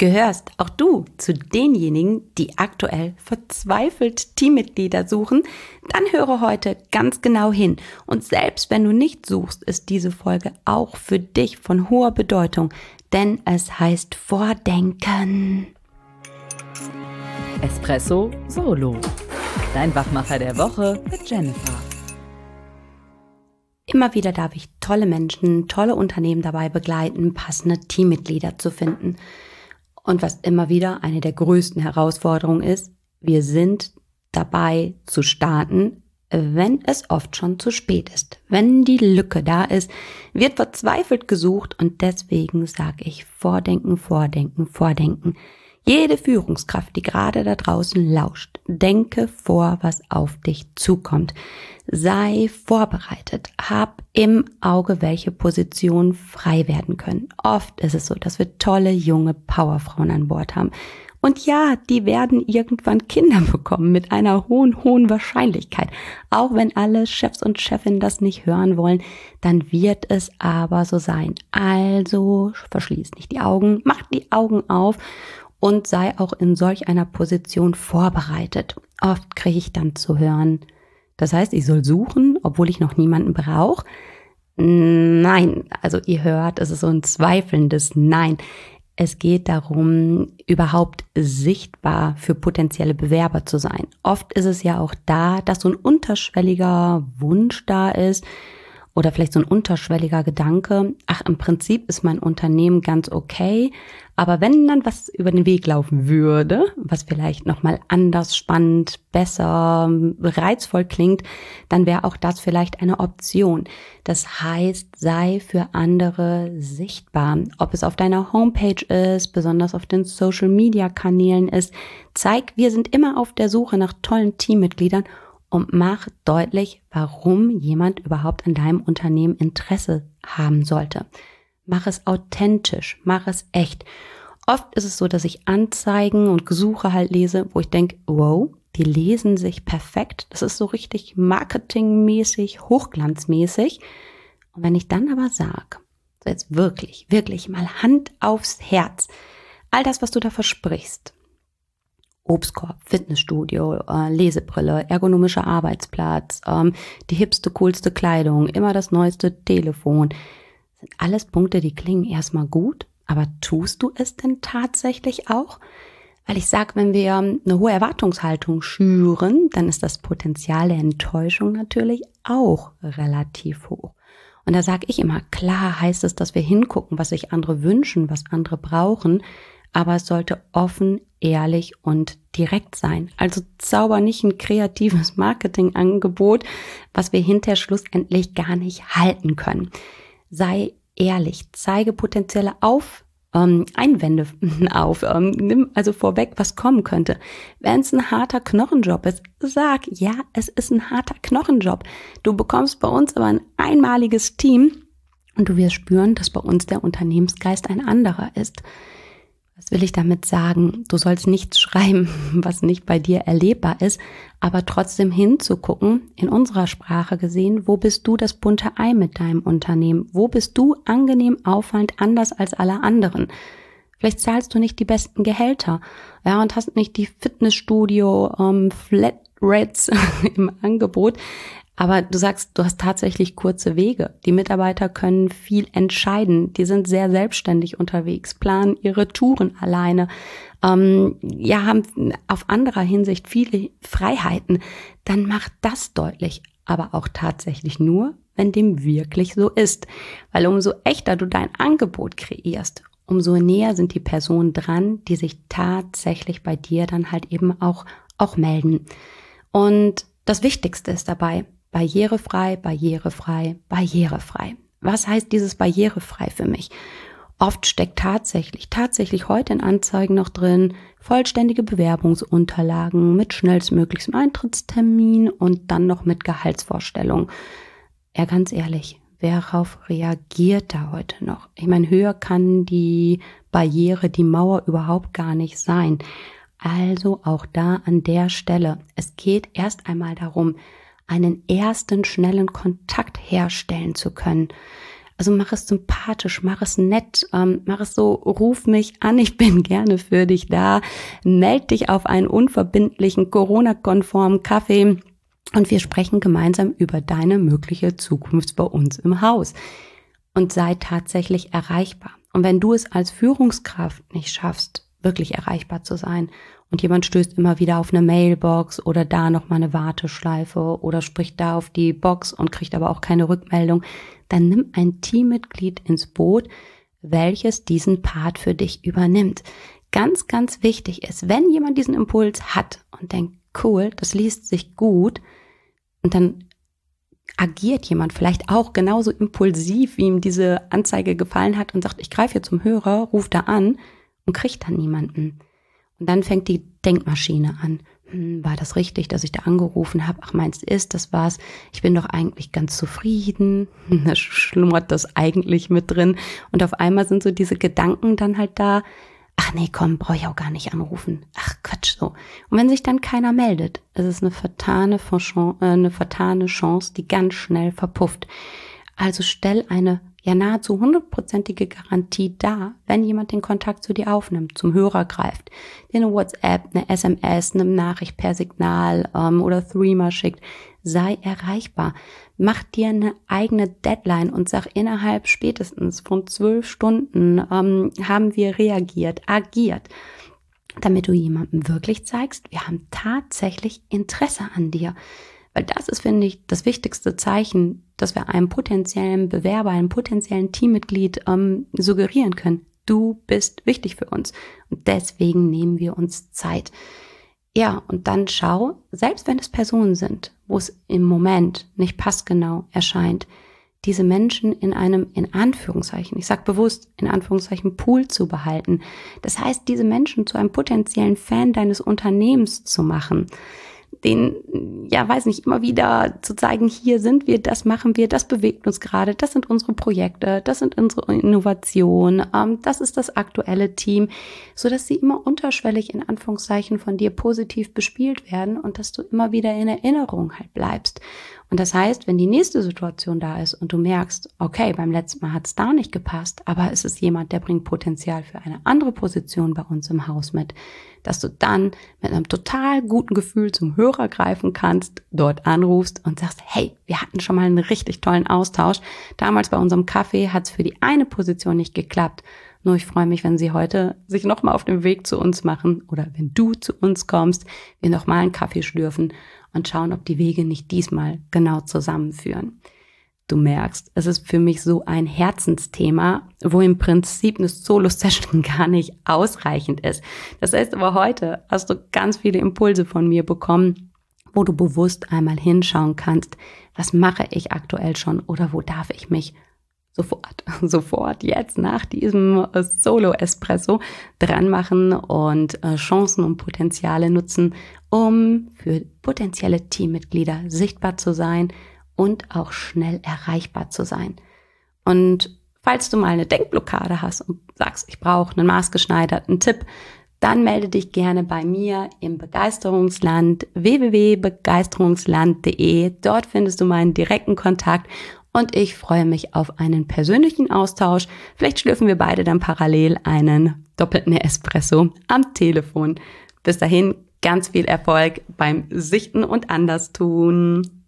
Gehörst auch du zu denjenigen, die aktuell verzweifelt Teammitglieder suchen? Dann höre heute ganz genau hin. Und selbst wenn du nicht suchst, ist diese Folge auch für dich von hoher Bedeutung, denn es heißt Vordenken. Espresso Solo, dein Wachmacher der Woche mit Jennifer. Immer wieder darf ich tolle Menschen, tolle Unternehmen dabei begleiten, passende Teammitglieder zu finden. Und was immer wieder eine der größten Herausforderungen ist, wir sind dabei zu starten, wenn es oft schon zu spät ist. Wenn die Lücke da ist, wird verzweifelt gesucht und deswegen sage ich Vordenken, Vordenken, Vordenken. Jede Führungskraft, die gerade da draußen lauscht, denke vor, was auf dich zukommt. Sei vorbereitet, hab im Auge, welche Positionen frei werden können. Oft ist es so, dass wir tolle, junge Powerfrauen an Bord haben. Und ja, die werden irgendwann Kinder bekommen mit einer hohen Wahrscheinlichkeit. Auch wenn alle Chefs und Chefinnen das nicht hören wollen, dann wird es aber so sein. Also verschließ nicht die Augen, mach die Augen auf und sei auch in solch einer Position vorbereitet. Oft kriege ich dann zu hören, das heißt, ich soll suchen, obwohl ich noch niemanden brauche? Nein, also ihr hört, es ist so ein zweifelndes Nein. Es geht darum, überhaupt sichtbar für potenzielle Bewerber zu sein. Oft ist es ja auch da, dass so ein unterschwelliger Wunsch da ist oder vielleicht so ein unterschwelliger Gedanke, ach, im Prinzip ist mein Unternehmen ganz okay, aber wenn dann was über den Weg laufen würde, was vielleicht nochmal anders, spannend, besser, reizvoll klingt, dann wäre auch das vielleicht eine Option. Das heißt, sei für andere sichtbar, ob es auf deiner Homepage ist, besonders auf den Social-Media-Kanälen ist. Zeig, wir sind immer auf der Suche nach tollen Teammitgliedern und mach deutlich, warum jemand überhaupt an deinem Unternehmen Interesse haben sollte. Mach es authentisch, mach es echt. Oft ist es so, dass ich Anzeigen und Gesuche halt lese, wo ich denke, wow, die lesen sich perfekt. Das ist so richtig marketingmäßig, hochglanzmäßig. Und wenn ich dann aber sage, so jetzt wirklich mal Hand aufs Herz, all das, was du da versprichst, Obstkorb, Fitnessstudio, Lesebrille, ergonomischer Arbeitsplatz, die hipste, coolste Kleidung, immer das neueste Telefon. Das sind alles Punkte, die klingen erstmal gut, aber tust du es denn tatsächlich auch? Weil ich sage, wenn wir eine hohe Erwartungshaltung schüren, dann ist das Potenzial der Enttäuschung natürlich auch relativ hoch. Und da sage ich immer, klar heißt es, dass wir hingucken, was sich andere wünschen, was andere brauchen, aber es sollte offen, ehrlich und direkt sein. Also zauber nicht ein kreatives Marketingangebot, was wir hinterher schlussendlich gar nicht halten können. Sei ehrlich, zeige potenzielle Einwände auf, nimm also vorweg, was kommen könnte. Wenn es ein harter Knochenjob ist, sag, ja, es ist ein harter Knochenjob. Du bekommst bei uns aber ein einmaliges Team und du wirst spüren, dass bei uns der Unternehmensgeist ein anderer ist. Was will ich damit sagen? Du sollst nichts schreiben, was nicht bei dir erlebbar ist, aber trotzdem hinzugucken, in unserer Sprache gesehen, wo bist du das bunte Ei mit deinem Unternehmen? Wo bist du angenehm auffallend anders als alle anderen? Vielleicht zahlst du nicht die besten Gehälter, ja, und hast nicht die Fitnessstudio Flat Rates im Angebot. Aber du sagst, du hast tatsächlich kurze Wege. Die Mitarbeiter können viel entscheiden. Die sind sehr selbstständig unterwegs, planen ihre Touren alleine, haben auf anderer Hinsicht viele Freiheiten. Dann mach das deutlich, aber auch tatsächlich nur, wenn dem wirklich so ist. Weil umso echter du dein Angebot kreierst, umso näher sind die Personen dran, die sich tatsächlich bei dir dann halt eben auch melden. Und das Wichtigste ist dabei, barrierefrei, barrierefrei, barrierefrei. Was heißt dieses barrierefrei für mich? Oft steckt tatsächlich heute in Anzeigen noch drin, vollständige Bewerbungsunterlagen mit schnellstmöglichstem Eintrittstermin und dann noch mit Gehaltsvorstellung. Ja, ganz ehrlich, wer darauf reagiert da heute noch? Ich meine, höher kann die Barriere, die Mauer überhaupt gar nicht sein. Also auch da an der Stelle. Es geht erst einmal darum, einen ersten schnellen Kontakt herstellen zu können. Also mach es sympathisch, mach es nett, mach es so, ruf mich an, ich bin gerne für dich da, meld dich auf einen unverbindlichen, Corona-konformen Kaffee und wir sprechen gemeinsam über deine mögliche Zukunft bei uns im Haus. Und sei tatsächlich erreichbar. Und wenn du es als Führungskraft nicht schaffst, wirklich erreichbar zu sein und jemand stößt immer wieder auf eine Mailbox oder da nochmal eine Warteschleife oder spricht da auf die Box und kriegt aber auch keine Rückmeldung, dann nimm ein Teammitglied ins Boot, welches diesen Part für dich übernimmt. Ganz, ganz wichtig ist, wenn jemand diesen Impuls hat und denkt, cool, das liest sich gut, und dann agiert jemand vielleicht auch genauso impulsiv, wie ihm diese Anzeige gefallen hat und sagt, ich greife hier zum Hörer, ruft da an und kriegt dann niemanden. Und dann fängt die Denkmaschine an. War das richtig, dass ich da angerufen habe? Ach, meinst du, ist das was? Ich bin doch eigentlich ganz zufrieden. Da schlummert das eigentlich mit drin. Und auf einmal sind so diese Gedanken dann halt da. Ach nee, komm, brauche ich auch gar nicht anrufen. Ach Quatsch, so. Und wenn sich dann keiner meldet, ist es eine vertane Chance, die ganz schnell verpufft. Also stell eine nahezu 100%ige Garantie dar, wenn jemand den Kontakt zu dir aufnimmt, zum Hörer greift, dir eine WhatsApp, eine SMS, eine Nachricht per Signal oder Threema schickt. Sei erreichbar. Mach dir eine eigene Deadline und sag, innerhalb spätestens von 12 Stunden haben wir reagiert, agiert, damit du jemandem wirklich zeigst, wir haben tatsächlich Interesse an dir. Weil das ist, finde ich, das wichtigste Zeichen, dass wir einem potenziellen Bewerber, einem potenziellen Teammitglied suggerieren können. Du bist wichtig für uns und deswegen nehmen wir uns Zeit. Ja, und dann schau, selbst wenn es Personen sind, wo es im Moment nicht passgenau erscheint, diese Menschen in einem, in Anführungszeichen, ich sage bewusst, in Anführungszeichen Pool zu behalten. Das heißt, diese Menschen zu einem potenziellen Fan deines Unternehmens zu machen. Den, weiß nicht, immer wieder zu zeigen, hier sind wir, das machen wir, das bewegt uns gerade, das sind unsere Projekte, das sind unsere Innovationen, das ist das aktuelle Team, so dass sie immer unterschwellig in Anführungszeichen von dir positiv bespielt werden und dass du immer wieder in Erinnerung halt bleibst. Und das heißt, wenn die nächste Situation da ist und du merkst, okay, beim letzten Mal hat es da nicht gepasst, aber es ist jemand, der bringt Potenzial für eine andere Position bei uns im Haus mit, dass du dann mit einem total guten Gefühl zum Hörer greifen kannst, dort anrufst und sagst, hey, wir hatten schon mal einen richtig tollen Austausch. Damals bei unserem Kaffee hat es für die eine Position nicht geklappt. Nur ich freue mich, wenn Sie heute sich nochmal auf den Weg zu uns machen oder wenn du zu uns kommst, wir nochmal einen Kaffee schlürfen und schauen, ob die Wege nicht diesmal genau zusammenführen. Du merkst, es ist für mich so ein Herzensthema, wo im Prinzip eine Solo-Session gar nicht ausreichend ist. Das heißt aber heute hast du ganz viele Impulse von mir bekommen, wo du bewusst einmal hinschauen kannst, was mache ich aktuell schon oder wo darf ich mich sofort jetzt nach diesem Solo-Espresso dran machen und Chancen und Potenziale nutzen, um für potenzielle Teammitglieder sichtbar zu sein und auch schnell erreichbar zu sein. Und falls du mal eine Denkblockade hast und sagst, ich brauche einen maßgeschneiderten Tipp, dann melde dich gerne bei mir im Begeisterungsland www.begeisterungsland.de. Dort findest du meinen direkten Kontakt und ich freue mich auf einen persönlichen Austausch. Vielleicht schlürfen wir beide dann parallel einen doppelten Espresso am Telefon. Bis dahin ganz viel Erfolg beim Sichten und Anderstun.